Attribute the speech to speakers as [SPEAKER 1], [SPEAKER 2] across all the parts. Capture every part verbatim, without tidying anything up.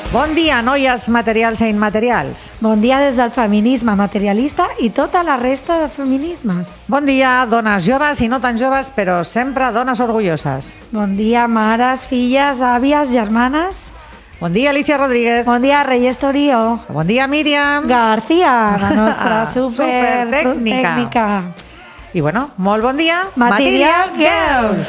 [SPEAKER 1] Bon dia, noies materials e immaterials.
[SPEAKER 2] Bon dia des del feminisme materialista i tota la resta de feminismes.
[SPEAKER 1] Bon dia, dones joves i no tan joves, però sempre dones orgulloses.
[SPEAKER 2] Bon dia, mares, filles, àvies, germanes.
[SPEAKER 1] Bon dia, Alicia Rodríguez.
[SPEAKER 2] Bon dia, Reyes Torío.
[SPEAKER 1] Bon dia, Míriam
[SPEAKER 2] García, la nostra super,
[SPEAKER 1] super tècnica.
[SPEAKER 2] tècnica.
[SPEAKER 1] I bueno, molt bon dia,
[SPEAKER 2] Material, Material Girls.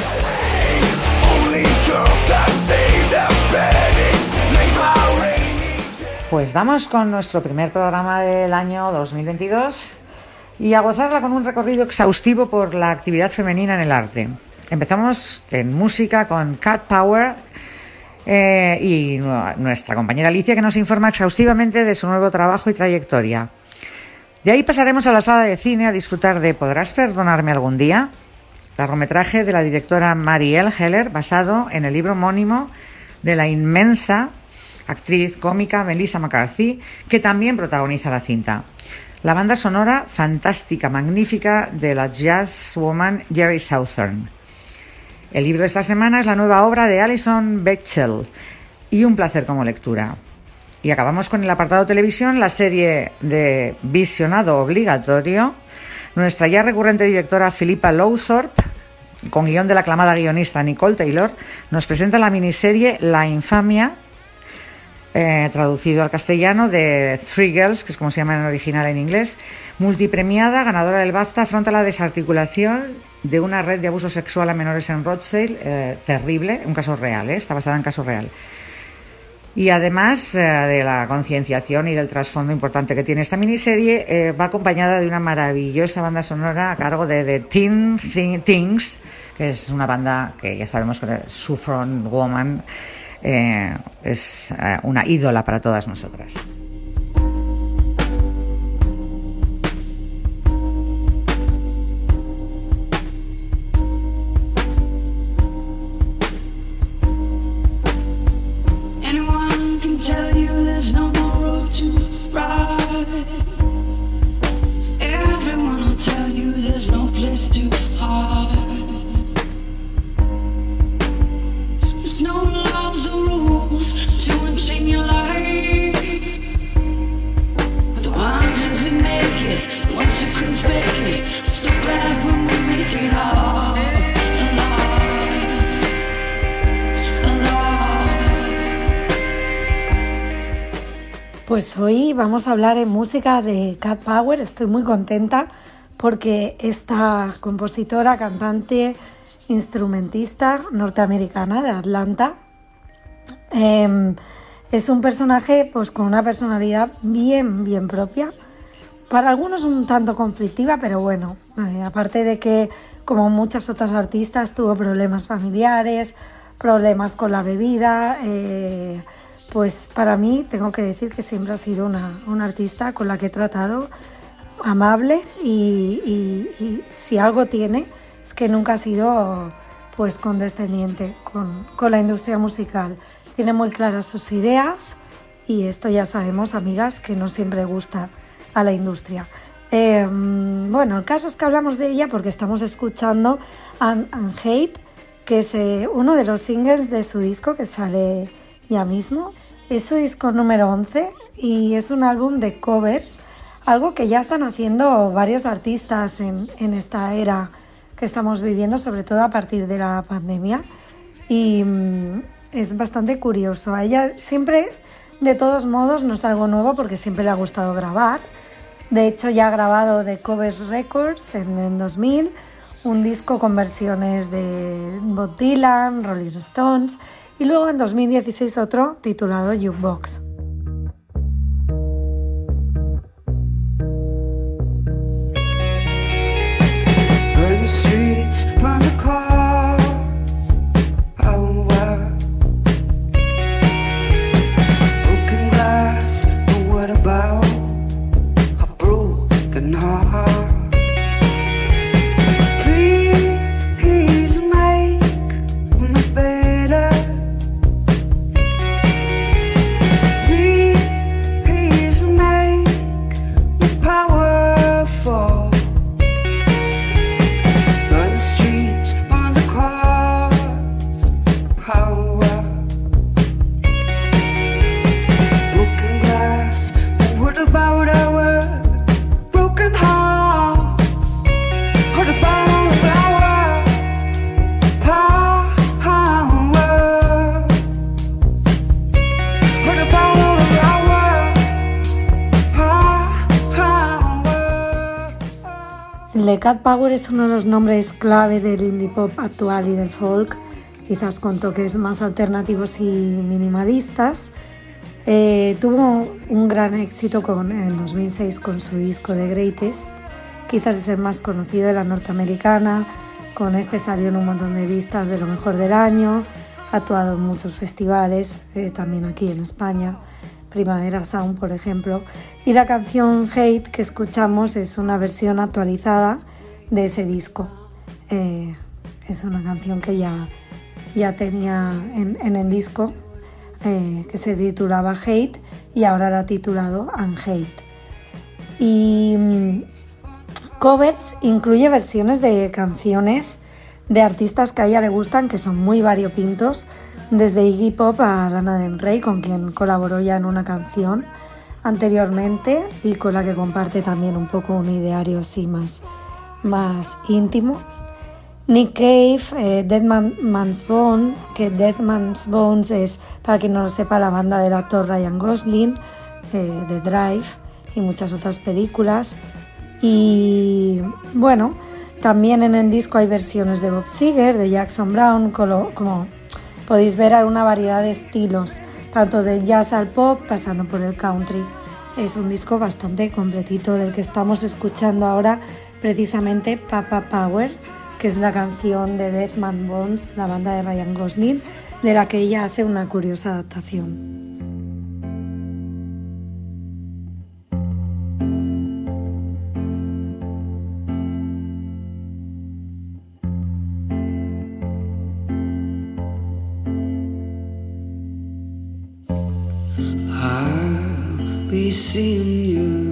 [SPEAKER 1] Pues vamos con nuestro primer programa del año dos mil veintidós y a gozarla con un recorrido exhaustivo por la actividad femenina en el arte. Empezamos en música con Cat Power eh, y nuestra compañera Alicia, que nos informa exhaustivamente de su nuevo trabajo y trayectoria. De ahí pasaremos a la sala de cine a disfrutar de ¿Podrás perdonarme algún día?, largometraje de la directora Marielle Heller, basado en el libro homónimo de la inmensa actriz cómica Melissa McCarthy, que también protagoniza la cinta. La banda sonora fantástica, magnífica, de la jazz woman Jerry Southern. El libro de esta semana es la nueva obra de Alison Bechdel y un placer como lectura. Y acabamos con el apartado televisión, la serie de visionado obligatorio. Nuestra ya recurrente directora Philippa Lowthorpe, con guión de la aclamada guionista Nicole Taylor, nos presenta la miniserie La infamia, Eh, traducido al castellano, de Three Girls, que es como se llama en original en inglés, multipremiada, ganadora del BAFTA, afronta la desarticulación de una red de abuso sexual a menores en Rochdale, eh, terrible, un caso real, eh, está basada en caso real. Y además eh, de la concienciación y del trasfondo importante que tiene esta miniserie, eh, va acompañada de una maravillosa banda sonora a cargo de The Teen Things, que es una banda que ya sabemos que es Saffron Woman. Eh, es eh, una ídola para todas nosotras.
[SPEAKER 3] Anyone can tell you there's no more road to ride. Everyone will tell you there's no place to hide. There's no laws or rules to unchain your life. But the ones who could make it, the ones who couldn't fake it, so glad when we make it all alive, alive.
[SPEAKER 2] Pues hoy vamos a hablar en música de Cat Power. Estoy muy contenta porque esta compositora, cantante, instrumentista norteamericana de Atlanta, eh, es un personaje pues con una personalidad bien, bien propia. Para algunos un tanto conflictiva, pero bueno, eh, aparte de que, como muchas otras artistas, tuvo problemas familiares, problemas con la bebida, eh, pues para mí tengo que decir que siempre ha sido una, una artista con la que he tratado amable y, y, y si algo tiene es que nunca ha sido pues condescendiente con, con la industria musical. Tiene muy claras sus ideas y esto ya sabemos, amigas, que no siempre gusta a la industria. Eh, bueno, el caso es que hablamos de ella porque estamos escuchando Un- Unhate, que es eh, uno de los singles de su disco que sale ya mismo. Es su disco número once y es un álbum de covers, algo que ya están haciendo varios artistas en, en esta era que estamos viviendo, sobre todo a partir de la pandemia, y mmm, es bastante curioso. A ella siempre, de todos modos, no es algo nuevo porque siempre le ha gustado grabar. De hecho, ya ha grabado The Covers Records en el dos mil, un disco con versiones de Bob Dylan, Rolling Stones, y luego en dos mil dieciséis otro titulado Jukebox.
[SPEAKER 3] Burn the streets, burn the cars. Oh, wow. Broken glass, but what about a broken heart? Please make me better.
[SPEAKER 2] Le Cat Power es uno de los nombres clave del indie pop actual y del folk, quizás con toques más alternativos y minimalistas. Eh, tuvo un gran éxito con, en dos mil seis con su disco The Greatest, quizás es el más conocido de la norteamericana. Con este salió en un montón de listas de lo mejor del año, ha actuado en muchos festivales, eh, también aquí en España, Primavera Sound por ejemplo, y la canción Hate que escuchamos es una versión actualizada de ese disco. Eh, es una canción que ya, ya tenía en, en el disco, Eh, que se titulaba Hate y ahora la ha titulado Unhate. Y mmm, Covers incluye versiones de canciones de artistas que a ella le gustan, que son muy variopintos, desde Iggy Pop a Lana Del Rey, con quien colaboró ya en una canción anteriormente y con la que comparte también un poco un ideario así más, más íntimo. Nick Cave, eh, Dead Man, Man's Bone, que Dead Man's Bones es, para quien no lo sepa, la banda del actor Ryan Gosling, eh, de Drive y muchas otras películas. Y bueno, también en el disco hay versiones de Bob Seger, de Jackson Browne, como, como podéis ver hay una variedad de estilos, tanto del jazz al pop pasando por el country. Es un disco bastante completito del que estamos escuchando ahora precisamente Papa Power, que es la canción de Dead Man's Bones, la banda de Ryan Gosling, de la que ella hace una curiosa adaptación.
[SPEAKER 3] I'll be seeing you.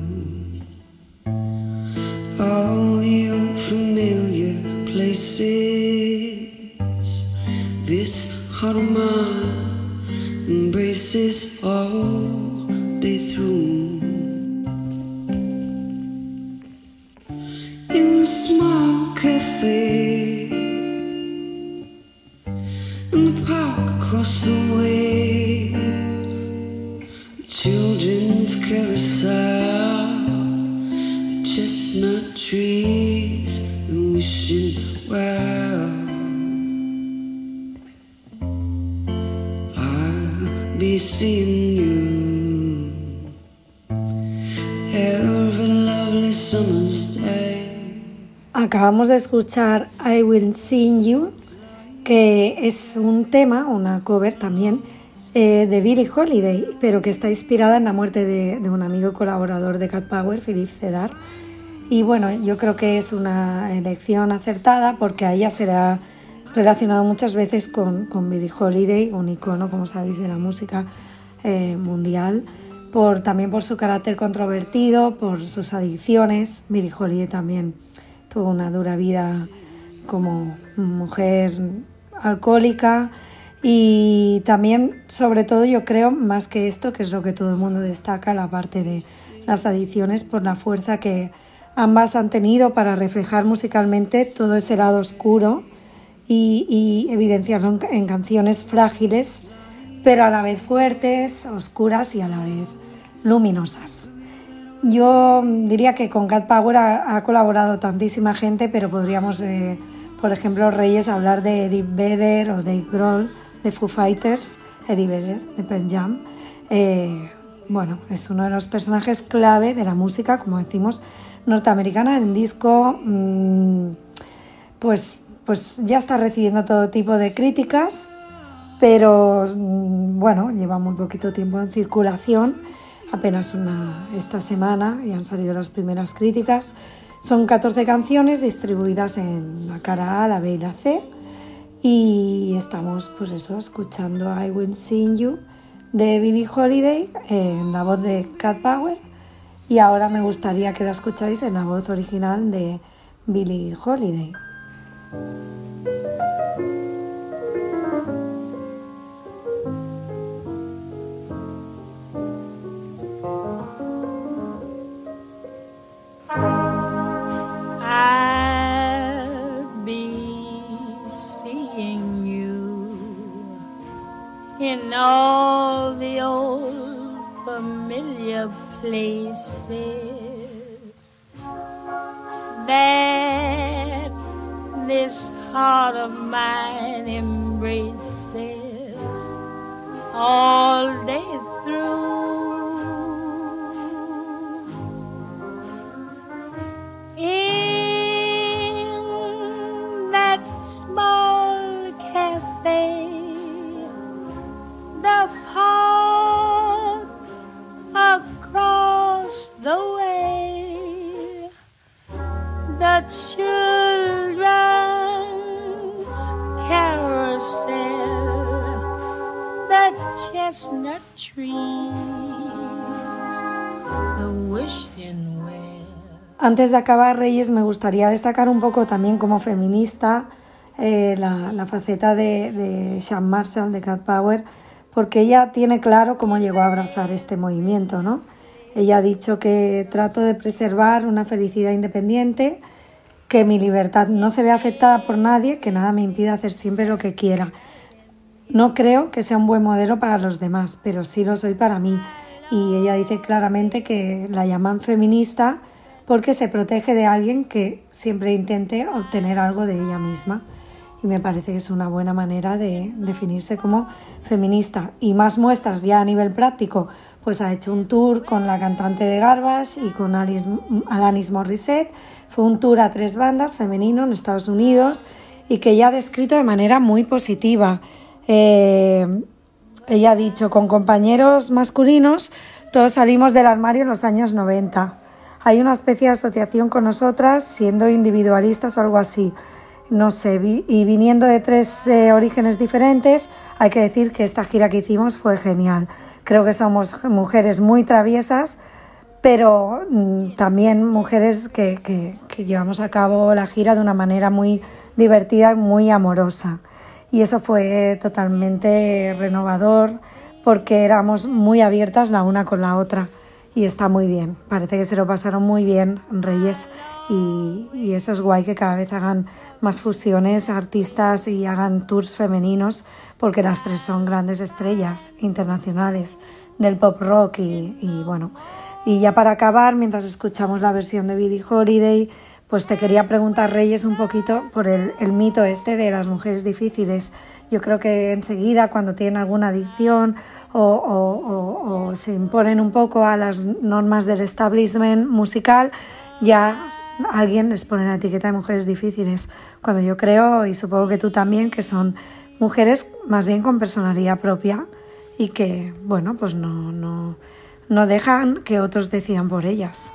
[SPEAKER 3] All the unfamiliar places, this heart of mine embraces all day through. In a small cafe, in the park across the way, the children's carousel, the chestnut trees, and wishing well. I'll be seeing you every lovely summer's day.
[SPEAKER 2] Acabamos de escuchar I Will Sing You, que es un tema, una cover también, eh, de Billie Holiday, pero que está inspirada en la muerte de, de un amigo colaborador de Cat Power, Philip Cedar. Y bueno, yo creo que es una elección acertada porque a ella se le ha relacionado muchas veces con, con Billie Holiday, un icono, como sabéis, de la música eh, mundial, por, también por su carácter controvertido, por sus adicciones. Billie Holiday también tuvo una dura vida como mujer alcohólica y también, sobre todo, yo creo, más que esto, que es lo que todo el mundo destaca, la parte de las adicciones, por la fuerza que ambas han tenido para reflejar musicalmente todo ese lado oscuro y, y evidenciarlo en, en canciones frágiles, pero a la vez fuertes, oscuras y a la vez luminosas. Yo diría que con Cat Power ha, ha colaborado tantísima gente, pero podríamos, eh, por ejemplo, Reyes, hablar de Eddie Vedder o Dave Grohl de Foo Fighters, Eddie Vedder de Pearl Jam. Eh, bueno, es uno de los personajes clave de la música, como decimos, norteamericana. El disco mmm, pues, pues ya está recibiendo todo tipo de críticas, pero mmm, bueno, lleva muy poquito tiempo en circulación, apenas una esta semana, y han salido las primeras críticas. Son catorce canciones distribuidas en la cara A, la B y la C, y estamos pues eso, escuchando I Will Sing You de Billie Holiday en la voz de Cat Power, y ahora me gustaría que la escucháis en la voz original de Billie Holiday.
[SPEAKER 4] In all the old familiar places, that this heart of mine embraces all day through. In that small cafe, the park across the way, the children's carousel, the chestnut trees, the wishing well.
[SPEAKER 2] Antes de acabar, Reyes, me gustaría destacar un poco también como feminista eh, la, la faceta de, de Sian Marshall, de Cat Power, porque ella tiene claro cómo llegó a abrazar este movimiento, ¿no? Ella ha dicho que trato de preservar una felicidad independiente, que mi libertad no se ve afectada por nadie, que nada me impide hacer siempre lo que quiera. No creo que sea un buen modelo para los demás, pero sí lo soy para mí. Y ella dice claramente que la llaman feminista porque se protege de alguien que siempre intente obtener algo de ella misma. Y me parece que es una buena manera de definirse como feminista. Y más muestras ya a nivel práctico, pues ha hecho un tour con la cantante de Garbage y con Alice, Alanis Morissette. Fue un tour a tres bandas femenino en Estados Unidos y que ella ha descrito de manera muy positiva. Eh, ella ha dicho, con compañeros masculinos todos salimos del armario en los años noventa. Hay una especie de asociación con nosotras, siendo individualistas o algo así. No sé, vi, y viniendo de tres eh, orígenes diferentes, hay que decir que esta gira que hicimos fue genial. Creo que somos mujeres muy traviesas, pero mmm, también mujeres que, que, que llevamos a cabo la gira de una manera muy divertida y muy amorosa. Y eso fue totalmente renovador porque éramos muy abiertas la una con la otra. Y está muy bien, parece que se lo pasaron muy bien Reyes y, y eso es guay que cada vez hagan más fusiones artistas y hagan tours femeninos porque las tres son grandes estrellas internacionales del pop rock y, y bueno, y ya para acabar, mientras escuchamos la versión de Billie Holiday, pues te quería preguntar, Reyes, un poquito por el, el mito este de las mujeres difíciles. Yo creo que enseguida cuando tienen alguna adicción O, o, o, o se imponen un poco a las normas del establishment musical, ya alguien les pone la etiqueta de mujeres difíciles, cuando yo creo, y supongo que tú también, que son mujeres más bien con personalidad propia y que, bueno, pues no, no, no dejan que otros decidan por ellas.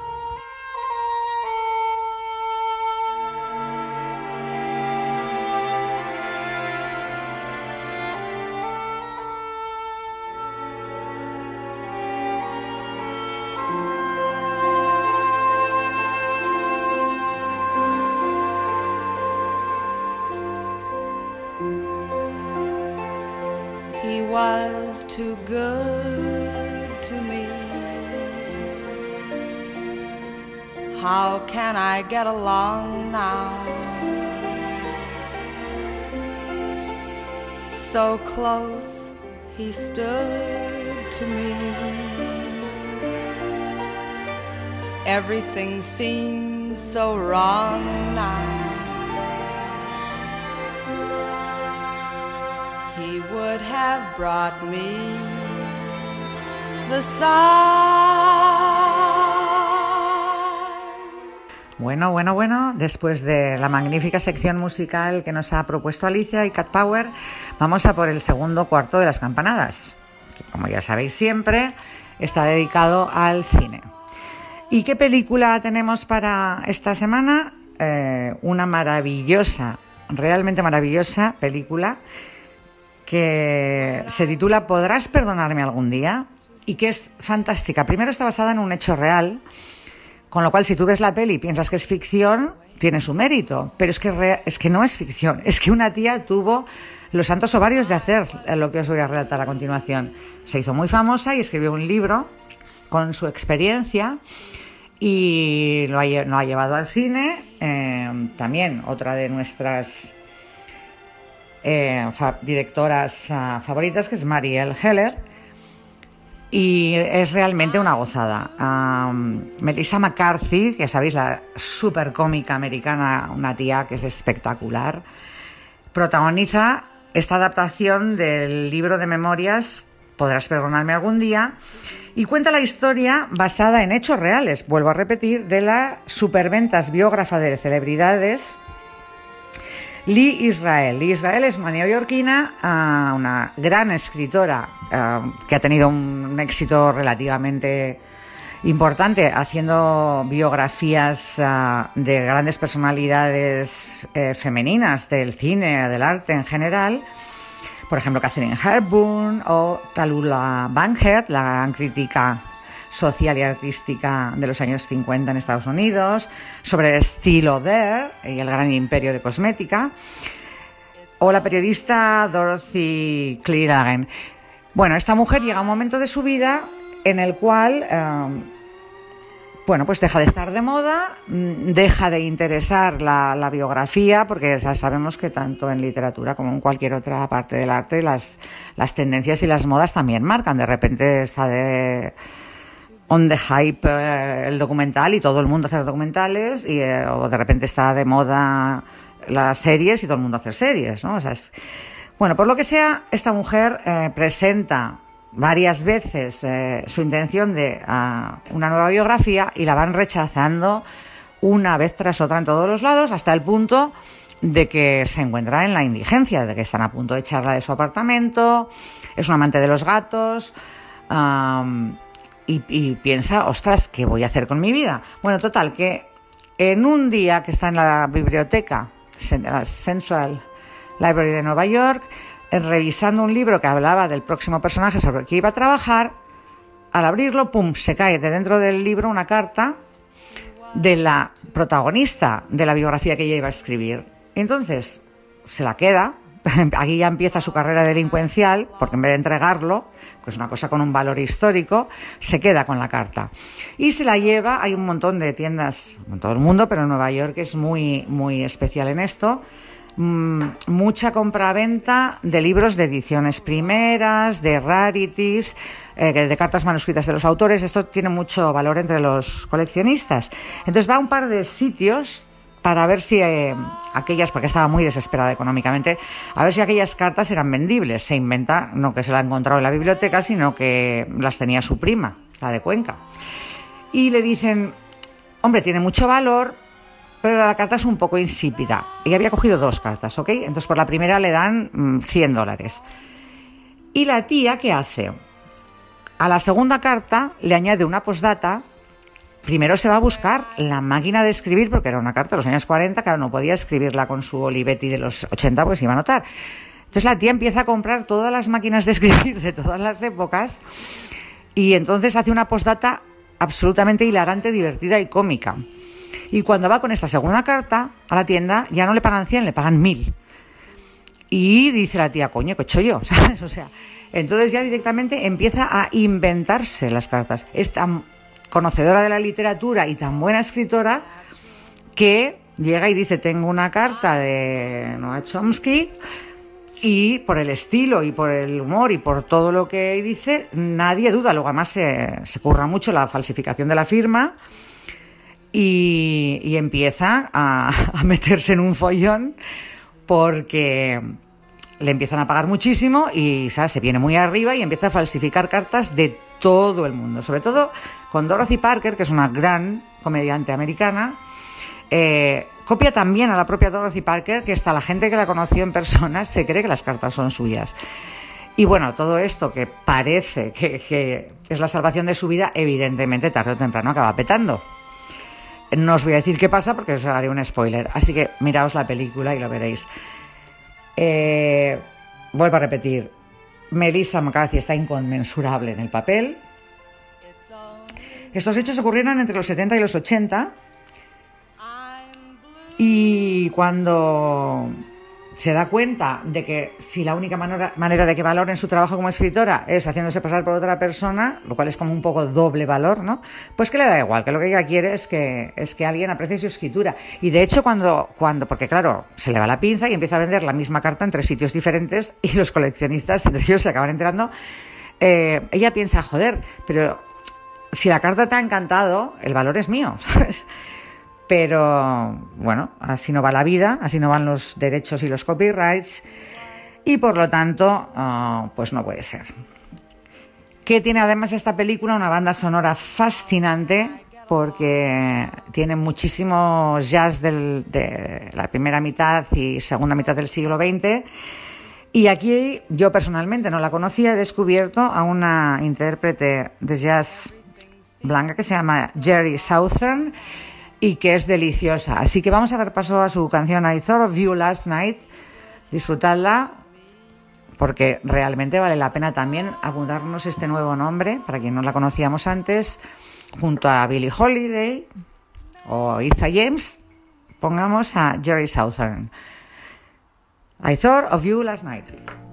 [SPEAKER 5] He was too good to me. How can I get along now? So close he stood to me. Everything seems so wrong now. He would have brought me the sun.
[SPEAKER 1] Bueno, bueno, bueno, después de la magnífica sección musical que nos ha propuesto Alicia y Cat Power, vamos a por el segundo cuarto de las campanadas, que como ya sabéis siempre, está dedicado al cine. ¿Y qué película tenemos para esta semana? Eh, una maravillosa, realmente maravillosa película que se titula ¿Podrás perdonarme algún día? Y que es fantástica. Primero está basada en un hecho real, con lo cual si tú ves la peli y piensas que es ficción, tiene su mérito, pero es que, re- es que no es ficción, es que una tía tuvo los santos ovarios de hacer lo que os voy a relatar a continuación. Se hizo muy famosa y escribió un libro con su experiencia y lo ha, lo ha llevado al cine. Eh, también otra de nuestras eh, fa- directoras uh, favoritas, que es Marielle Heller. y es realmente una gozada. Um, Melissa McCarthy, ya sabéis, la super cómica americana, una tía que es espectacular, protagoniza esta adaptación del libro de memorias Podrás perdonarme algún día, y cuenta la historia basada en hechos reales, vuelvo a repetir, de la superventas biógrafa de celebridades Lee Israel. Lee Israel es una neoyorquina, uh, una gran escritora uh, que ha tenido un, un éxito relativamente importante haciendo biografías uh, de grandes personalidades eh, femeninas del cine, del arte en general. Por ejemplo, Katharine Hepburn o Tallulah Bankhead, la gran crítica social y artística de los años cincuenta en Estados Unidos, sobre el estilo Dare y el gran imperio de cosmética, o la periodista Dorothy Clearagan. Bueno, esta mujer llega a un momento de su vida en el cual eh, bueno, pues deja de estar de moda, deja de interesar la, la biografía, porque ya sabemos que tanto en literatura como en cualquier otra parte del arte las, las tendencias y las modas también marcan. De repente está de on the hype eh, el documental y todo el mundo hace los documentales, y, eh, o de repente está de moda las series y todo el mundo hace series, ¿no? O sea, es... Bueno, por lo que sea, esta mujer eh, presenta varias veces eh, su intención de uh, una nueva biografía, y la van rechazando una vez tras otra en todos los lados, hasta el punto de que se encuentra en la indigencia, de que están a punto de echarla de su apartamento, es un amante de los gatos, um, y, y piensa, ostras, ¿qué voy a hacer con mi vida? Bueno, total, que en un día que está en la biblioteca, la Central Library de Nueva York, revisando un libro que hablaba del próximo personaje sobre el que iba a trabajar, al abrirlo, pum, se cae de dentro del libro una carta de la protagonista de la biografía que ella iba a escribir. Y entonces se la queda. Aquí ya empieza su carrera delincuencial, porque en vez de entregarlo, que es una cosa con un valor histórico, se queda con la carta y se la lleva. Hay un montón de tiendas en todo el mundo, pero en Nueva York es muy, muy especial en esto. Mucha compraventa de libros de ediciones primeras, de rarities, eh, de cartas manuscritas de los autores. Esto tiene mucho valor entre los coleccionistas. Entonces va a un par de sitios para ver si eh, aquellas, porque estaba muy desesperada económicamente, a ver si aquellas cartas eran vendibles. Se inventa, no que se la ha encontrado en la biblioteca, sino que las tenía su prima, la de Cuenca. Y le dicen, hombre, tiene mucho valor, pero la carta es un poco insípida. Ella había cogido dos cartas, ¿ok? Entonces por la primera le dan mmm, cien dólares. Y la tía, ¿qué hace? A la segunda carta le añade una postdata. Primero se va a buscar la máquina de escribir, porque era una carta de los años cuarenta, claro, no podía escribirla con su Olivetti de los ochenta, pues se iba a notar. Entonces la tía empieza a comprar todas las máquinas de escribir de todas las épocas, y entonces hace una postdata absolutamente hilarante, divertida y cómica. Y cuando va con esta segunda carta a la tienda, ya no le pagan cien, le pagan mil. Y dice la tía, coño, ¿qué he hecho yo? ¿Sabes? O sea, entonces ya directamente empieza a inventarse las cartas. Es tan conocedora de la literatura y tan buena escritora que llega y dice, tengo una carta de Noam Chomsky, y por el estilo y por el humor y por todo lo que dice, nadie duda. Luego además se, se curra mucho la falsificación de la firma. Y, y empieza a, a meterse en un follón, porque le empiezan a pagar muchísimo y, ¿sabes?, se viene muy arriba y empieza a falsificar cartas de todo el mundo, sobre todo con Dorothy Parker, que es una gran comediante americana. Eh, copia también a la propia Dorothy Parker, que hasta la gente que la conoció en persona se cree que las cartas son suyas. Y bueno, todo esto que parece que, que es la salvación de su vida, evidentemente tarde o temprano acaba petando. No os voy a decir qué pasa porque os haré un spoiler, así que miraos la película y lo veréis. Eh, vuelvo a repetir, Melissa McCarthy está inconmensurable en el papel. Estos hechos ocurrieron entre los setenta y los ochenta, y cuando se da cuenta de que si la única manera, manera de que valoren su trabajo como escritora es haciéndose pasar por otra persona, lo cual es como un poco doble valor, ¿no? Pues que le da igual, que lo que ella quiere es que, es que alguien aprecie su escritura. Y de hecho cuando, cuando, porque claro, se le va la pinza y empieza a vender la misma carta en tres sitios diferentes, y los coleccionistas, entre ellos, se acaban enterando eh, ella piensa, joder, pero si la carta te ha encantado, el valor es mío, ¿sabes? Pero bueno, así no va la vida, así no van los derechos y los copyrights, y por lo tanto, uh, pues no puede ser. Que tiene además esta película una banda sonora fascinante, porque tiene muchísimo jazz del, de la primera mitad y segunda mitad del siglo veinte. Y aquí yo personalmente no la conocía, he descubierto a una intérprete de jazz blanca que se llama Jerry Southern y que es deliciosa. Así que vamos a dar paso a su canción I Thought of You Last Night. Disfrutadla, porque realmente vale la pena también apuntarnos este nuevo nombre, para quien no la conocíamos antes, junto a Billie Holiday o Etha James, pongamos a Jerry Southern. I Thought of You Last Night.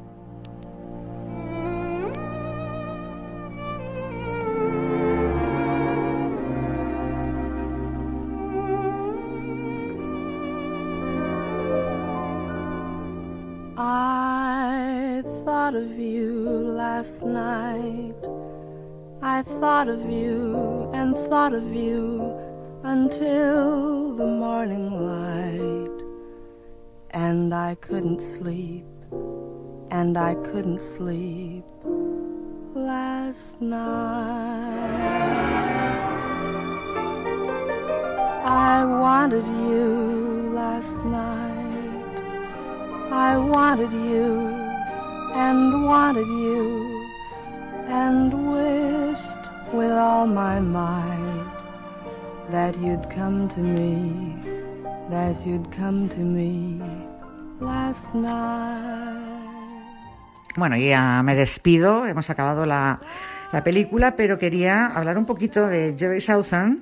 [SPEAKER 5] I thought of you last night. I thought of you and thought of you until the morning light. And I couldn't sleep, and I couldn't sleep last night. I wanted you last night. I wanted you and wanted you and wished with all my might that you'd come to me, that you'd come to me last night.
[SPEAKER 1] Bueno, ya me despido, hemos acabado la, la película, pero quería hablar un poquito de Jerry Southern,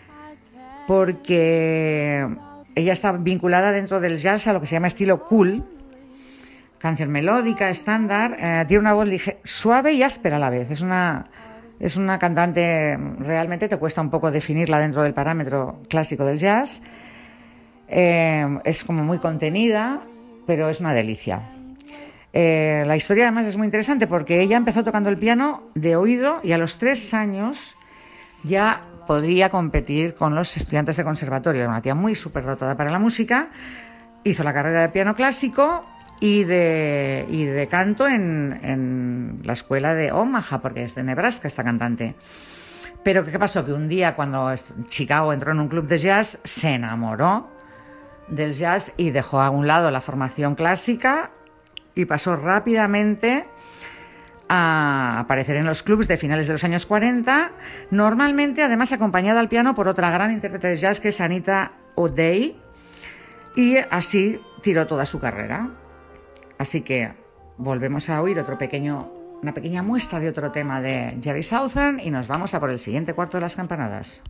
[SPEAKER 1] porque ella está vinculada dentro del jazz a lo que se llama estilo cool, canción melódica, estándar, eh, tiene una voz lige- suave y áspera a la vez, es una, es una cantante, realmente te cuesta un poco definirla dentro del parámetro clásico del jazz, eh, es como muy contenida, pero es una delicia. Eh, la historia además es muy interesante porque ella empezó tocando el piano de oído y a los tres años ya podía competir con los estudiantes de conservatorio. Era una tía muy súper dotada para la música, hizo la carrera de piano clásico y de, y de canto en, en la escuela de Omaha, porque es de Nebraska esta cantante. Pero ¿qué pasó? Que un día cuando Chicago entró en un club de jazz se enamoró del jazz y dejó a un lado la formación clásica y pasó rápidamente a aparecer en los clubs de finales de los años cuarenta, normalmente además acompañada al piano por otra gran intérprete de jazz que es Anita O'Day, y así tiró toda su carrera. Así que volvemos a oír otro pequeño, una pequeña muestra de otro tema de Jerry Southern y nos vamos a por el siguiente cuarto de las campanadas.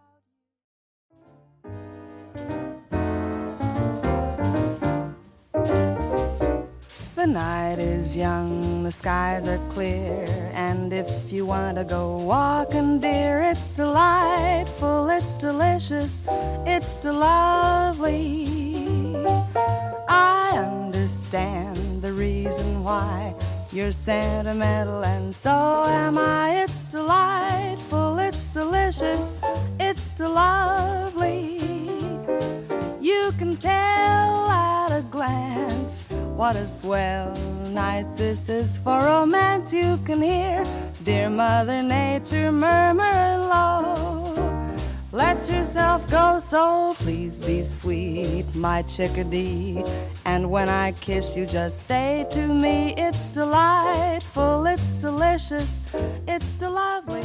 [SPEAKER 5] The night is young, the skies are clear, and if you want to go walking, dear, it's delightful, it's delicious, it's lovely. I understand the reason why you're sentimental, and so am I. It's delightful, it's delicious, it's lovely. You can tell at a glance what a swell night this is for romance. You can hear dear Mother Nature murmuring low. Let yourself go, so please be sweet, my chickadee. And when I kiss you, just say to me, it's delightful, it's delicious, it's lovely.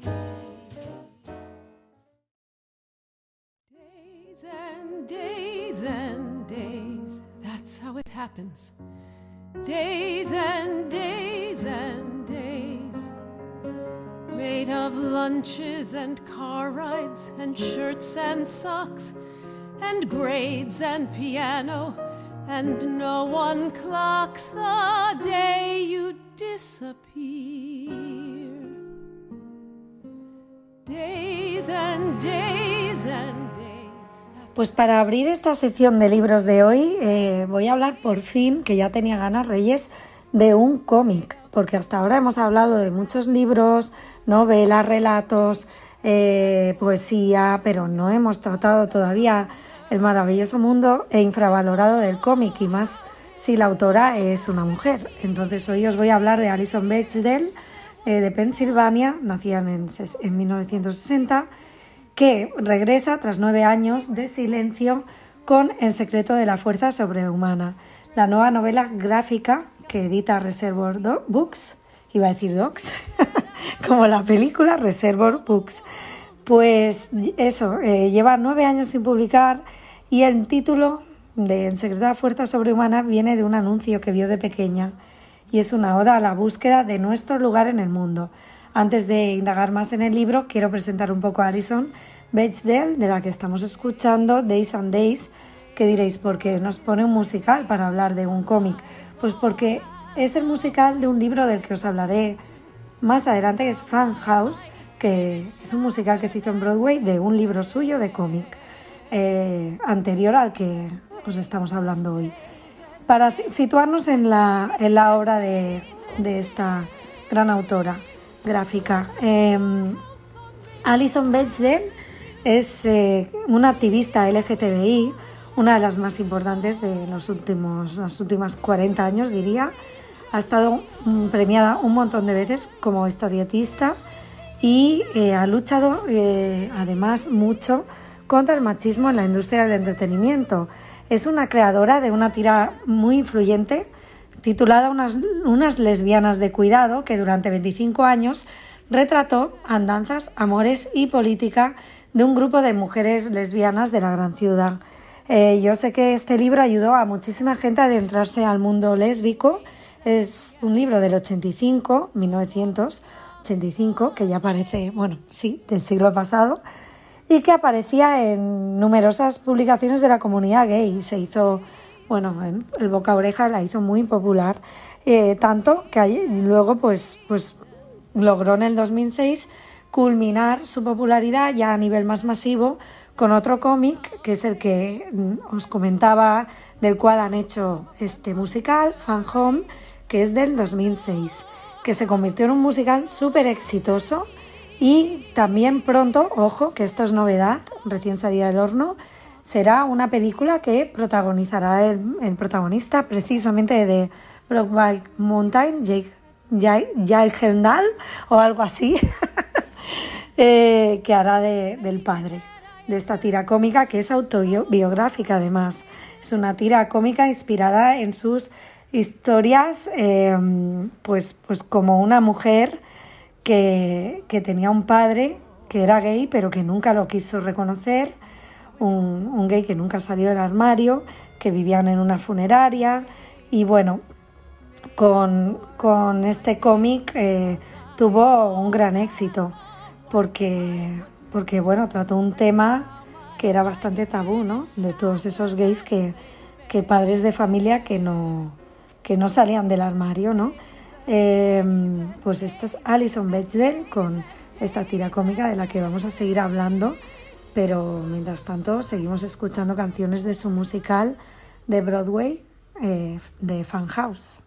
[SPEAKER 6] Days and days and days, that's how it happens. Days and days and days, made of lunches and car rides and shirts and socks and grades and piano, and no one clocks the day you disappear. Days and days and days.
[SPEAKER 2] Pues para abrir esta sección de libros de hoy, eh, voy a hablar por fin, que ya tenía ganas, Reyes, de un cómic, porque hasta ahora hemos hablado de muchos libros, novelas, relatos, eh, poesía, pero no hemos tratado todavía el maravilloso mundo e infravalorado del cómic, y más si la autora es una mujer. Entonces hoy os voy a hablar de Alison Bechdel, eh, de Pensilvania, nacida en, en mil novecientos sesenta, que regresa tras nueve años de silencio con El secreto de la fuerza sobrehumana, la nueva novela gráfica que edita Reservoir Books, iba a decir Docs, como la película Reservoir Books. Pues eso, eh, lleva nueve años sin publicar, y el título de El secreto de la fuerza sobrehumana viene de un anuncio que vio de pequeña, y es una oda a la búsqueda de nuestro lugar en el mundo. Antes de indagar más en el libro, quiero presentar un poco a Alison Bechdel, de la que estamos escuchando Days and Days. Que diréis, ¿por qué nos pone un musical para hablar de un cómic? Pues porque es el musical de un libro del que os hablaré más adelante, que es Funhouse, que es un musical que se hizo en Broadway de un libro suyo de cómic, eh, anterior al que os estamos hablando hoy. Para situarnos en la, en la obra de, de esta gran autora gráfica, eh, Alison Bechdel es eh, una activista L G T B I, una de las más importantes de los últimos, las últimas cuarenta años, diría. Ha estado premiada un montón de veces como historietista y eh, ha luchado eh, además mucho contra el machismo en la industria del entretenimiento. Es una creadora de una tira muy influyente titulada Unas, unas lesbianas de cuidado, que durante veinticinco años retrató andanzas, amores y política de un grupo de mujeres lesbianas de la gran ciudad. Eh, yo sé que este libro ayudó a muchísima gente a adentrarse al mundo lésbico. Es un libro del ochenta y cinco, mil novecientos ochenta y cinco, que ya parece, bueno, sí, del siglo pasado, y que aparecía en numerosas publicaciones de la comunidad gay. Se hizo, bueno, el boca a oreja la hizo muy popular, eh, tanto que luego pues, pues logró en el dos mil seis culminar su popularidad ya a nivel más masivo con otro cómic, que es el que os comentaba, del cual han hecho este musical, Fun Home, que es del dos mil seis, que se convirtió en un musical súper exitoso. Y también pronto, ojo, que esto es novedad, recién salida del horno, será una película que protagonizará el, el protagonista precisamente de Brokeback Mountain, Jake, Jake, Jake Gyllenhaal o algo así, eh, que hará de, del padre de esta tira cómica, que es autobiográfica además. Es una tira cómica inspirada en sus historias, eh, pues, pues como una mujer que, que tenía un padre que era gay pero que nunca lo quiso reconocer, un, un gay que nunca salió del armario, que vivían en una funeraria. Y bueno, con, con este cómic eh, tuvo un gran éxito porque... porque bueno, trató un tema que era bastante tabú, ¿no? De todos esos gays que, que padres de familia que no, que no salían del armario, ¿no? Eh, pues esto es Alison Bechdel con esta tira cómica de la que vamos a seguir hablando, pero mientras tanto seguimos escuchando canciones de su musical de Broadway, eh, de Funhouse.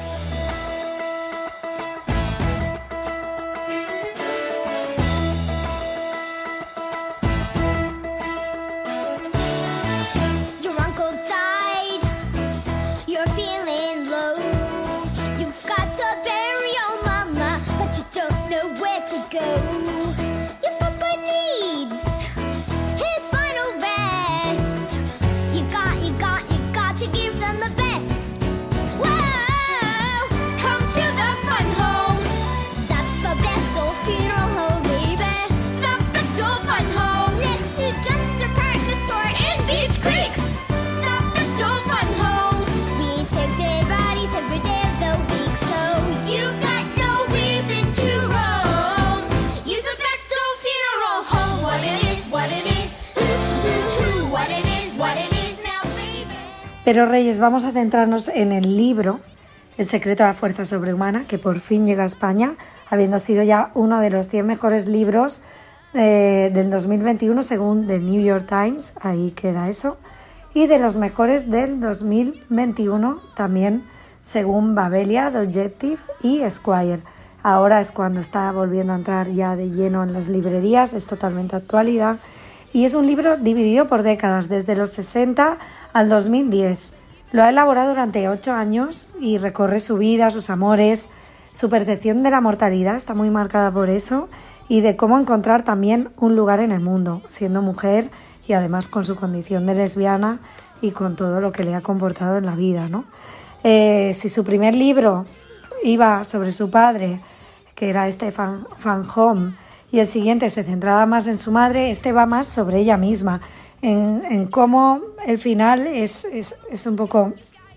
[SPEAKER 2] Pero Reyes, vamos a centrarnos en el libro El secreto de la fuerza sobrehumana, que por fin llega a España, habiendo sido ya uno de los cien mejores libros eh, del dos mil veintiuno según The New York Times, ahí queda eso, y de los mejores del dos mil veintiuno también según Babelia, The Objective y Esquire. Ahora es cuando está volviendo a entrar ya de lleno en las librerías, es totalmente actualidad. Y es un libro dividido por décadas, desde los sesenta al dos mil diez. Lo ha elaborado durante ocho años y recorre su vida, sus amores, su percepción de la mortalidad, está muy marcada por eso, y de cómo encontrar también un lugar en el mundo, siendo mujer y además con su condición de lesbiana y con todo lo que le ha comportado en la vida, ¿no? Eh, si su primer libro iba sobre su padre, que era este Fan, Fan Home, y el siguiente se centraba más en su madre, este va más sobre ella misma, en, en cómo el final es, es, es un poco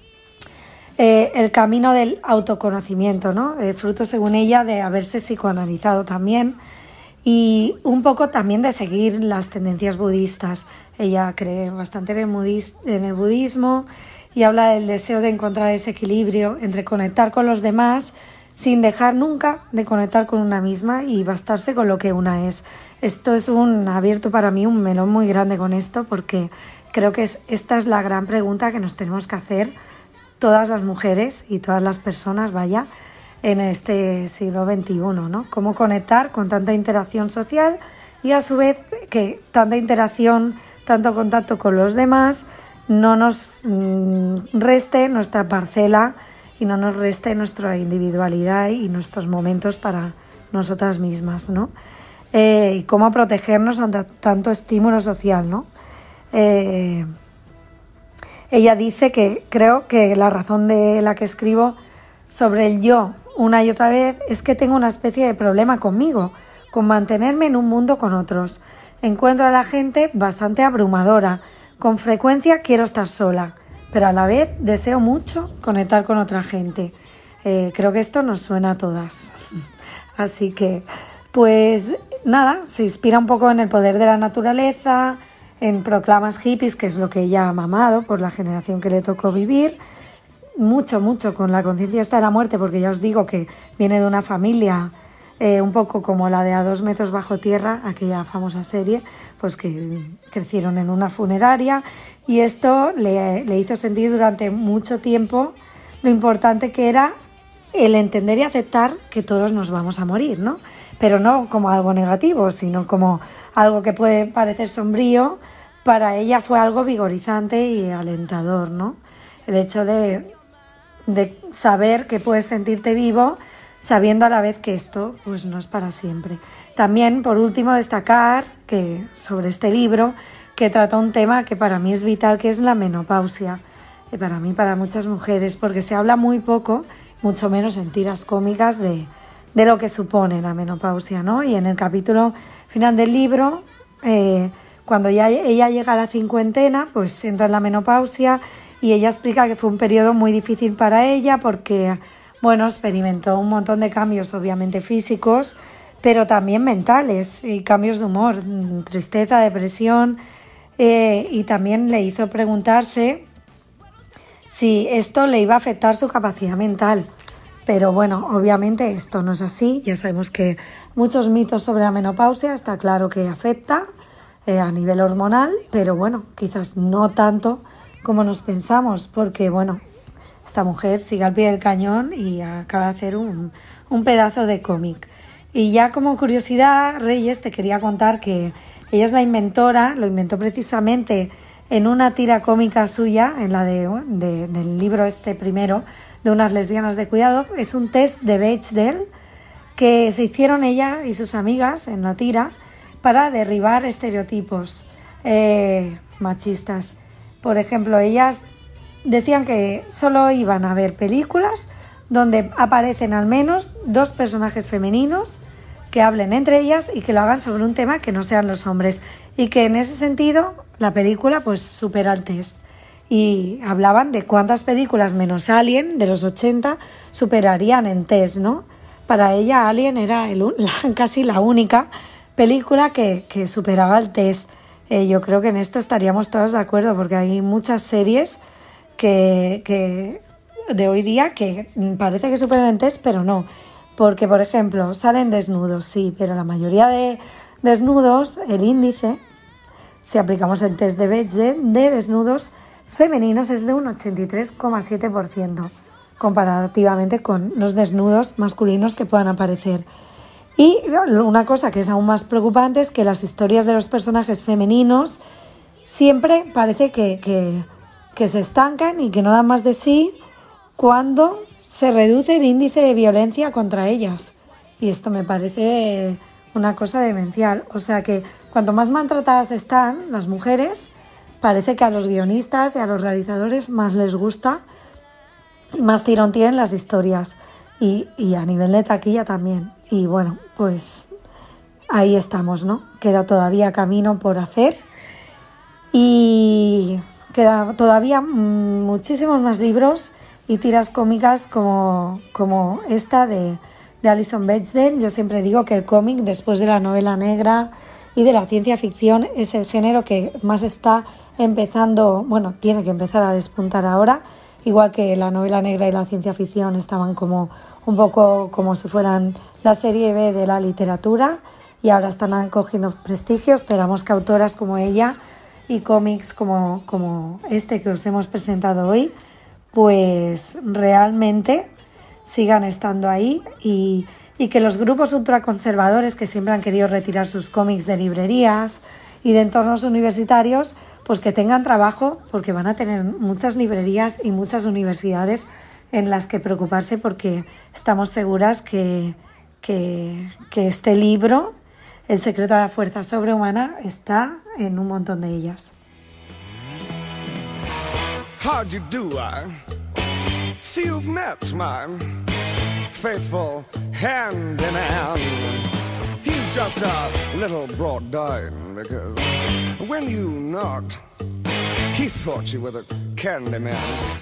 [SPEAKER 2] eh, el camino del autoconocimiento, ¿no? El fruto, según ella, de haberse psicoanalizado también y un poco también de seguir las tendencias budistas. Ella cree bastante en el, budis, en el budismo y habla del deseo de encontrar ese equilibrio entre conectar con los demás sin dejar nunca de conectar con una misma y bastarse con lo que una es. Esto es un ha abierto para mí un melón muy grande con esto, porque creo que es, esta es la gran pregunta que nos tenemos que hacer todas las mujeres y todas las personas, vaya, en este siglo veintiuno, ¿no? Cómo conectar con tanta interacción social y a su vez que tanta interacción, tanto contacto con los demás no nos mmm, reste nuestra parcela y no nos reste nuestra individualidad y nuestros momentos para nosotras mismas, ¿no? Eh, y cómo protegernos ante tanto estímulo social, ¿no? Eh, ella dice que creo que la razón de la que escribo sobre el yo una y otra vez es que tengo una especie de problema conmigo, con mantenerme en un mundo con otros. Encuentro a la gente bastante abrumadora. Con frecuencia quiero estar sola, pero a la vez deseo mucho conectar con otra gente. Eh, creo que esto nos suena a todas. Así que, pues nada, se inspira un poco en el poder de la naturaleza, en proclamas hippies, que es lo que ella ha mamado por la generación que le tocó vivir. Mucho, mucho con la conciencia esta de la muerte, porque ya os digo que viene de una familia eh, un poco como la de A dos metros bajo tierra, aquella famosa serie, pues que crecieron en una funeraria, y esto le, le hizo sentir durante mucho tiempo lo importante que era el entender y aceptar que todos nos vamos a morir, ¿no? Pero no como algo negativo, sino como algo que puede parecer sombrío. Para ella fue algo vigorizante y alentador, ¿no? El hecho de, de saber que puedes sentirte vivo sabiendo a la vez que esto pues no es para siempre. También, por último, destacar que sobre este libro que trata un tema que para mí es vital, que es la menopausia, y para mí, para muchas mujeres, porque se habla muy poco, mucho menos en tiras cómicas, de, de lo que supone la menopausia, ¿no? Y en el capítulo final del libro, eh, cuando ya ella llega a la cincuentena, pues entra en la menopausia y ella explica que fue un periodo muy difícil para ella porque, bueno, experimentó un montón de cambios, obviamente físicos, pero también mentales, y cambios de humor, tristeza, depresión, eh, y también le hizo preguntarse si esto le iba a afectar su capacidad mental. Pero bueno, obviamente esto no es así. Ya sabemos que muchos mitos sobre la menopausia, está claro que afecta eh, a nivel hormonal, pero bueno, quizás no tanto como nos pensamos, porque bueno, esta mujer sigue al pie del cañón y acaba de hacer un, un pedazo de cómic. Y ya como curiosidad, Reyes, te quería contar que ella es la inventora, lo inventó precisamente en una tira cómica suya, en la de, de, del libro este primero, de unas lesbianas de cuidado. Es un test de Bechdel que se hicieron ella y sus amigas en la tira para derribar estereotipos eh, machistas. Por ejemplo, ellas decían que solo iban a ver películas donde aparecen al menos dos personajes femeninos que hablen entre ellas y que lo hagan sobre un tema que no sean los hombres, y que en ese sentido la película pues supera el test. Y hablaban de cuántas películas menos Alien de los ochenta superarían en test, ¿no? Para ella Alien era el, la, casi la única película que, que superaba el test. Eh, yo creo que en esto estaríamos todos de acuerdo, porque hay muchas series que, que de hoy día que parece que superan el test, pero no. Porque, por ejemplo, salen desnudos, sí, pero la mayoría de desnudos, el índice, si aplicamos el test de Bechdel, de desnudos femeninos es de un ochenta y tres coma siete por ciento. comparativamente con los desnudos masculinos que puedan aparecer. Y una cosa que es aún más preocupante es que las historias de los personajes femeninos siempre parece que, que, que se estancan y que no dan más de sí cuando se reduce el índice de violencia contra ellas. Y esto me parece una cosa demencial. O sea que cuanto más maltratadas están las mujeres, parece que a los guionistas y a los realizadores más les gusta y más tirón tienen las historias. Y, y a nivel de taquilla también. Y bueno, pues ahí estamos, ¿no? Queda todavía camino por hacer y queda todavía muchísimos más libros y tiras cómicas como, como esta de, de Alison Bechdel. Yo siempre digo que el cómic, después de la novela negra y de la ciencia ficción, es el género que más está empezando, bueno, tiene que empezar a despuntar ahora, igual que la novela negra y la ciencia ficción estaban como un poco como si fueran la serie B de la literatura y ahora están cogiendo prestigio. Esperamos que autoras como ella y cómics como, como este que os hemos presentado hoy pues realmente sigan estando ahí y, y que los grupos ultraconservadores que siempre han querido retirar sus cómics de librerías y de entornos universitarios pues que tengan trabajo, porque van a tener muchas librerías y muchas universidades en las que preocuparse, porque estamos seguras que, que, que este libro, El secreto de la fuerza sobrehumana, está en un montón de ellas.
[SPEAKER 7] How'd you do, I see you've met my faithful hand-in-hand. He's just a little brought down because when you knocked, he thought you were the candy man.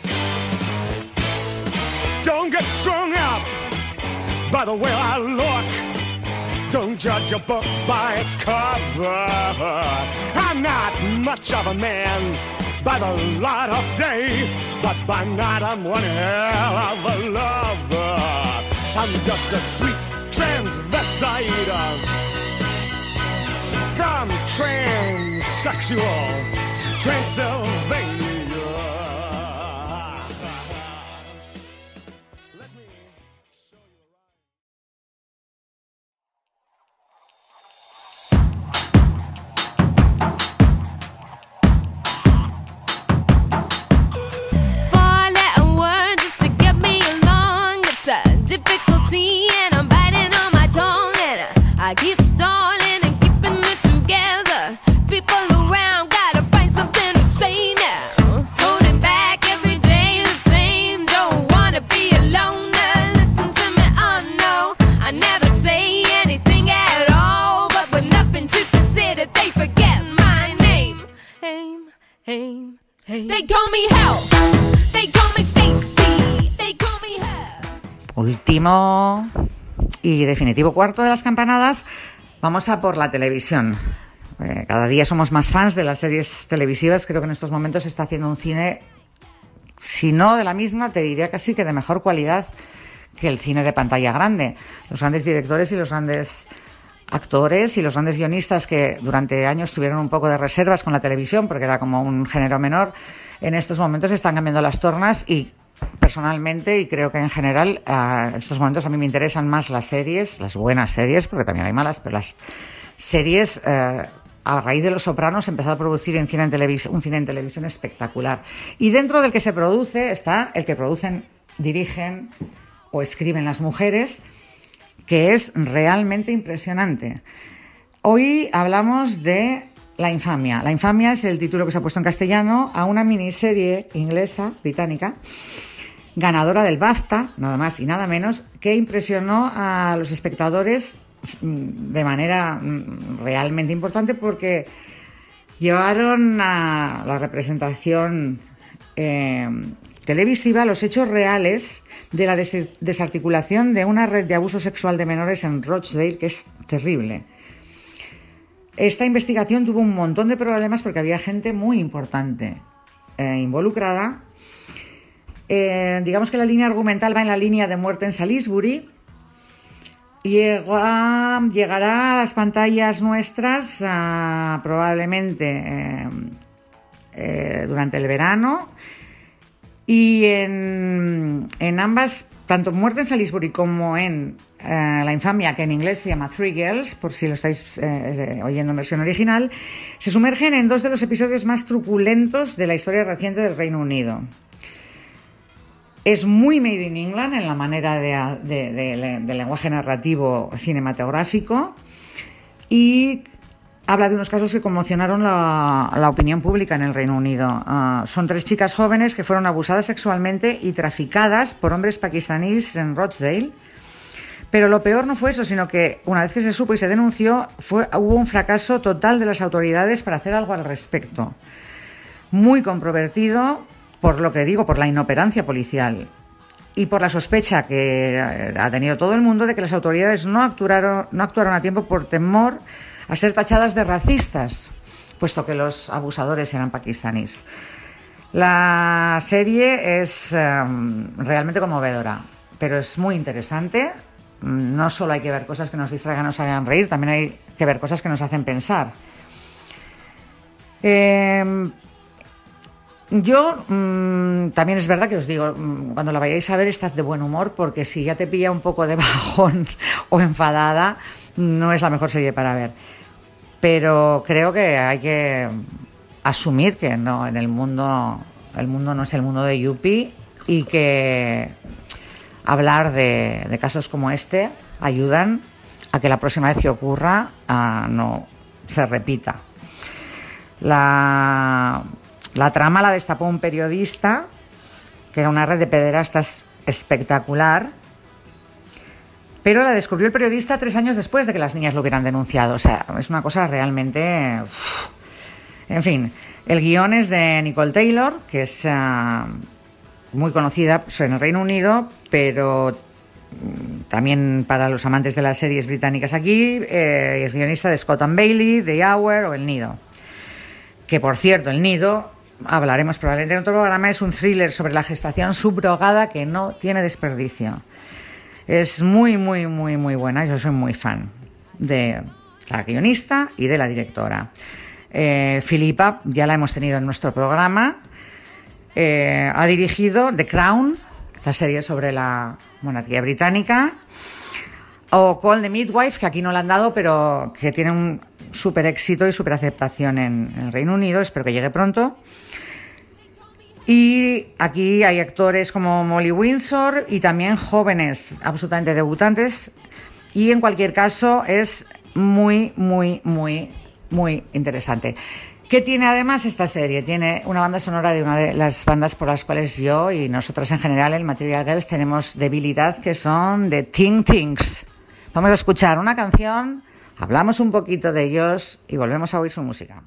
[SPEAKER 7] Don't get strung up by the way I look. Don't judge a book by its cover. I'm not much of a man by the light of day, but by night I'm one hell of a lover. I'm just a sweet transvestite from transsexual Transylvania.
[SPEAKER 6] And I'm biting on my tongue and I keep stalling and keeping it together. People around gotta find something to say now. Holding back every day the same. Don't wanna be alone. Now listen to me, oh no. I never say anything at all, but with nothing to consider, they forget my name. Aim, aim, aim. They call me Help. They call me Stacy. They call me Help.
[SPEAKER 1] Último y definitivo cuarto de las campanadas, vamos a por la televisión. Eh, cada día somos más fans de las series televisivas. Creo que en estos momentos se está haciendo un cine, si no de la misma, te diría casi que de mejor cualidad que el cine de pantalla grande. Los grandes directores y los grandes actores y los grandes guionistas que durante años tuvieron un poco de reservas con la televisión porque era como un género menor, en estos momentos están cambiando las tornas y personalmente, y creo que en general, en estos momentos a mí me interesan más las series, las buenas series, porque también hay malas, pero las series, eh, a raíz de Los Sopranos, se empezó a producir en cine en televis- un cine en televisión espectacular. Y dentro del que se produce está el que producen, dirigen o escriben las mujeres, que es realmente impresionante. Hoy hablamos de La infamia. La infamia es el título que se ha puesto en castellano a una miniserie inglesa, británica, ganadora del BAFTA, nada más y nada menos, que impresionó a los espectadores de manera realmente importante porque llevaron a la representación eh, televisiva los hechos reales de la des- desarticulación de una red de abuso sexual de menores en Rochdale, que es terrible. Esta investigación tuvo un montón de problemas porque había gente muy importante eh, involucrada. Eh, digamos que la línea argumental va en la línea de Muerte en Salisbury. Llega, llegará a las pantallas nuestras uh, probablemente eh, eh, durante el verano. Y en, en ambas, tanto Muerte en Salisbury como en uh, La Infamia, que en inglés se llama Three Girls, por si lo estáis eh, oyendo en versión original, se sumergen en dos de los episodios más truculentos de la historia reciente del Reino Unido. Es muy made in England en la manera de, de, de, de, de lenguaje narrativo cinematográfico y habla de unos casos que conmocionaron la, la opinión pública en el Reino Unido. Uh, son tres chicas jóvenes que fueron abusadas sexualmente y traficadas por hombres pakistaníes en Rochdale. Pero lo peor no fue eso, sino que una vez que se supo y se denunció, fue, hubo un fracaso total de las autoridades para hacer algo al respecto. Muy controvertido, por lo que digo, por la inoperancia policial y por la sospecha que ha tenido todo el mundo de que las autoridades no actuaron, no actuaron a tiempo por temor a ser tachadas de racistas, puesto que los abusadores eran pakistaníes. La serie es um, realmente conmovedora, pero es muy interesante. No solo hay que ver cosas que nos distraigan, nos hagan reír, también hay que ver cosas que nos hacen pensar. Eh, yo mmm, también es verdad que os digo, cuando la vayáis a ver, estad de buen humor, porque si ya te pilla un poco de bajón o enfadada, no es la mejor serie para ver. Pero creo que hay que asumir que no, en el mundo, el mundo no es el mundo de Yuppie y que hablar de, de casos como este ayudan a que la próxima vez que ocurra uh, no se repita. La, la trama la destapó un periodista, que era una red de pederastas espectacular, pero la descubrió el periodista tres años después de que las niñas lo hubieran denunciado. O sea, es una cosa realmente... Uf. En fin, el guión es de Nicole Taylor, que es uh, muy conocida en el Reino Unido, pero también para los amantes de las series británicas aquí, eh, es guionista de Scott and Bailey, The Hour o El Nido. Que, por cierto, El Nido, hablaremos probablemente en otro programa, es un thriller sobre la gestación subrogada que no tiene desperdicio. Es muy, muy, muy, muy buena. Yo soy muy fan de la guionista y de la directora. Eh, Philippa, ya la hemos tenido en nuestro programa. Eh, ha dirigido The Crown, la serie sobre la monarquía británica, o Call the Midwife, que aquí no la han dado, pero que tiene un súper éxito y súper aceptación en, en el Reino Unido. Espero que llegue pronto. Y aquí hay actores como Molly Windsor y también jóvenes absolutamente debutantes. Y en cualquier caso es muy, muy, muy, muy interesante. ¿Qué tiene además esta serie? Tiene una banda sonora de una de las bandas por las cuales yo y nosotras en general, el Material Girls, tenemos debilidad, que son The Ting Tings. Vamos a escuchar una canción, hablamos un poquito de ellos y volvemos a oír su música.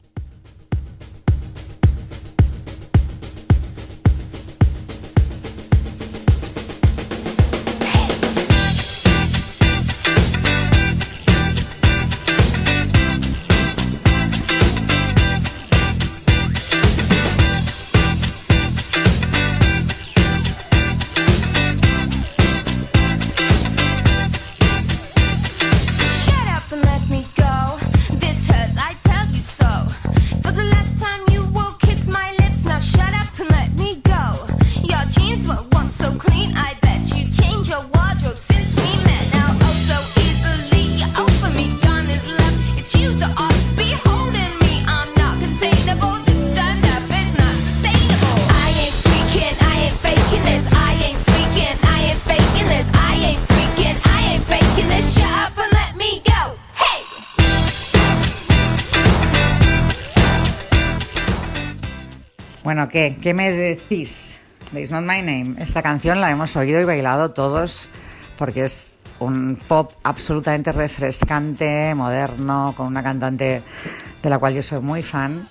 [SPEAKER 1] Bueno, ¿qué? ¿Qué me decís? It's Not My Name. Esta canción la hemos oído y bailado todos porque es un pop absolutamente refrescante, moderno, con una cantante de la cual yo soy muy fan.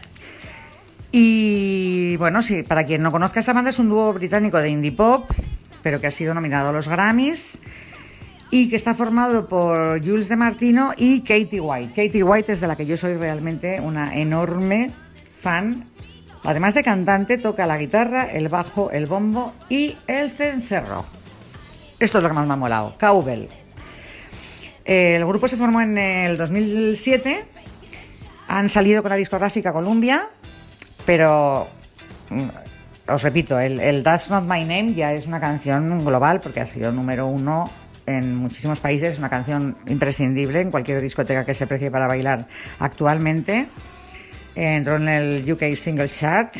[SPEAKER 1] Y bueno, sí, para quien no conozca, esta banda es un dúo británico de indie pop, pero que ha sido nominado a los Grammys y que está formado por Jules de Martino y Katie White. Katie White es de la que yo soy realmente una enorme fan. Además de cantante, toca la guitarra, el bajo, el bombo y el cencerro. Esto es lo que más me ha molado, cowbell. El grupo se formó en el dos mil siete, han salido con la discográfica Columbia, pero os repito, el, el That's Not My Name ya es una canción global porque ha sido número uno en muchísimos países, es una canción imprescindible en cualquier discoteca que se precie para bailar actualmente. Entró en el U K Single Chart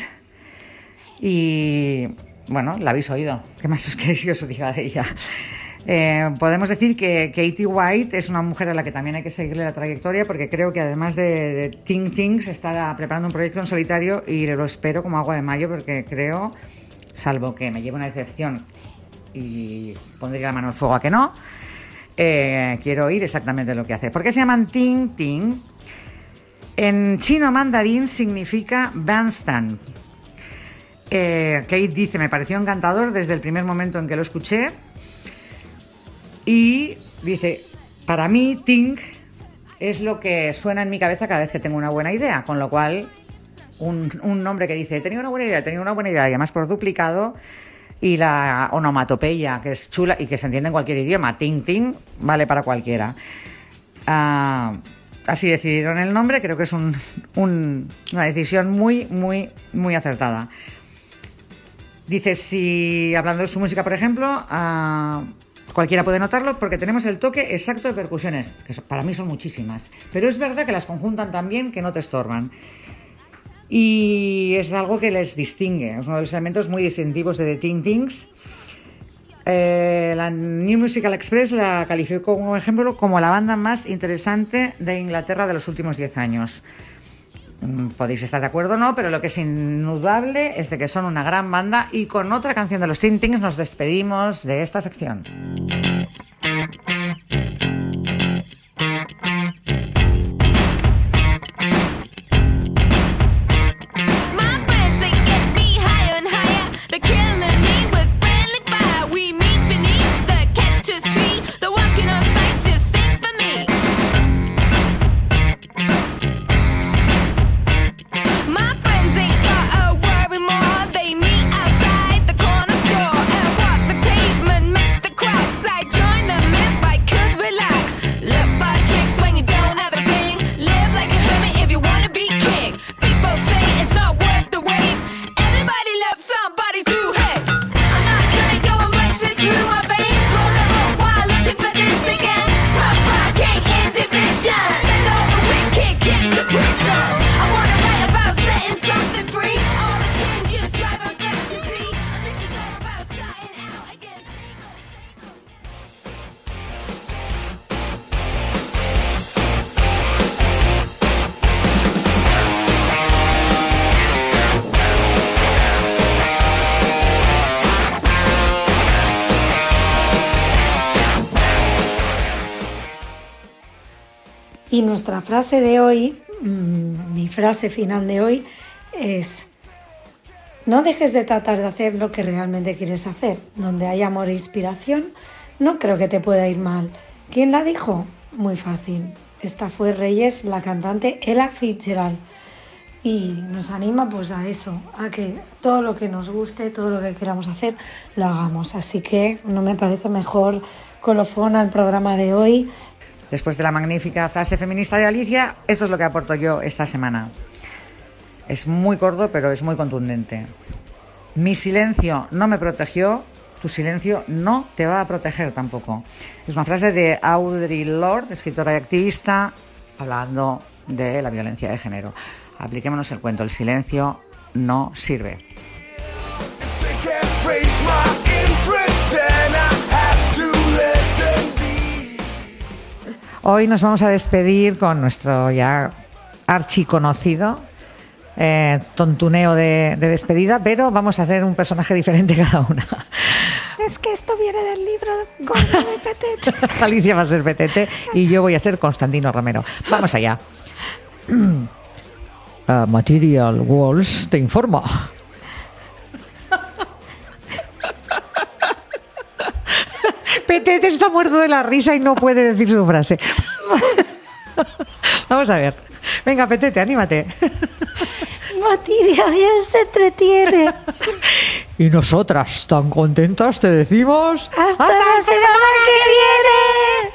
[SPEAKER 1] y, bueno, la habéis oído. ¿Qué más os queréis que os diga de ella? Eh, podemos decir que Katie White es una mujer a la que también hay que seguirle la trayectoria porque creo que además de, de Ting Tings está preparando un proyecto en solitario y lo espero como agua de mayo porque creo, salvo que me lleve una decepción y pondría la mano al fuego a que no, eh, quiero oír exactamente lo que hace. ¿Por qué se llaman Ting Ting? En chino mandarín significa bandstand. Eh, Kate dice, me pareció encantador desde el primer momento en que lo escuché. Y dice, para mí, Ting es lo que suena en mi cabeza cada vez que tengo una buena idea, con lo cual, un, un nombre que dice, tenía una buena idea, tenía una buena idea, y además por duplicado, y la onomatopeya, que es chula y que se entiende en cualquier idioma, Ting Ting, vale para cualquiera. Uh, así decidieron el nombre, creo que es un, un, una decisión muy, muy, muy acertada. Dice, si, hablando de su música, por ejemplo, uh, cualquiera puede notarlo porque tenemos el toque exacto de percusiones, que para mí son muchísimas, pero es verdad que las conjuntan tan bien que no te estorban. Y es algo que les distingue, es uno de los elementos muy distintivos de The Ting Tings. Eh, la New Musical Express la calificó como ejemplo como la banda más interesante de Inglaterra de los últimos diez años. Podéis estar de acuerdo o no, pero lo que es indudable es de que son una gran banda y con otra canción de los Ting Tings nos despedimos de esta sección.
[SPEAKER 2] Y nuestra frase de hoy, mmm, mi frase final de hoy es: no dejes de tratar de hacer lo que realmente quieres hacer. Donde hay amor e inspiración, no creo que te pueda ir mal. ¿Quién la dijo? Muy fácil. Esta fue Reyes, la cantante Ella Fitzgerald. Y nos anima pues a eso, a que todo lo que nos guste, todo lo que queramos hacer, lo hagamos. Así que no me parece mejor colofón al programa de hoy.
[SPEAKER 1] Después de la magnífica frase feminista de Alicia, esto es lo que aporto yo esta semana. Es muy corto, pero es muy contundente. Mi silencio no me protegió, tu silencio no te va a proteger tampoco. Es una frase de Audre Lorde, escritora y activista, hablando de la violencia de género. Apliquémonos el cuento, el silencio no sirve. Hoy nos vamos a despedir con nuestro ya archiconocido eh, tontuneo de, de despedida, pero vamos a hacer un personaje diferente cada una.
[SPEAKER 2] Es que esto viene del libro Gordo de Petete.
[SPEAKER 1] Alicia va a ser Petete y yo voy a ser Constantino Romero. Vamos allá. Uh, Material Walls te informa. Petete está muerto de la risa y no puede decir su frase. Vamos a ver. Venga, Petete, anímate.
[SPEAKER 2] Material bien se entretiene.
[SPEAKER 1] Y nosotras, tan contentas, te decimos...
[SPEAKER 2] ¡Hasta, ¡Hasta la semana que viene!